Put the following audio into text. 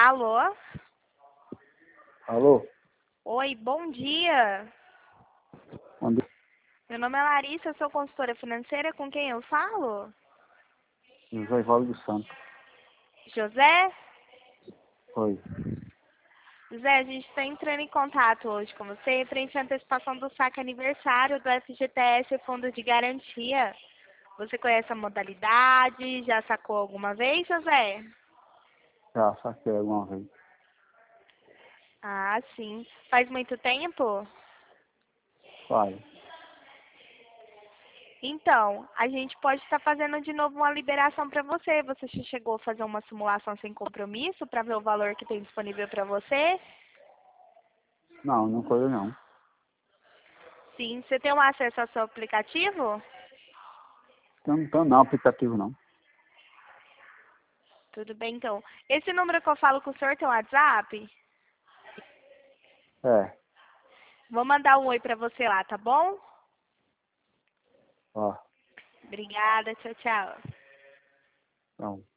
Alô? Alô? Oi, bom dia. Onde? Meu nome é Larissa, eu sou consultora financeira. Com quem eu falo? José Ivaldo dos Santos. José? Oi. José, a gente está entrando em contato hoje com você frente à antecipação do saque aniversário do FGTS Fundo de Garantia. Você conhece a modalidade? Já sacou alguma vez, José? Já saquei alguma vez. Ah, sim. Faz muito tempo? Vai. Então, a gente pode estar fazendo de novo uma liberação para você. Você já chegou a fazer uma simulação sem compromisso para ver o valor que tem disponível para você? Não, não coisa não. Sim. Você tem um acesso ao seu aplicativo? Não tô não, aplicativo não. Tudo bem, então. Esse número que eu falo com o senhor tem um WhatsApp? É. Vou mandar um oi para você lá, tá bom? Ó. Obrigada. Tchau, tchau. Então.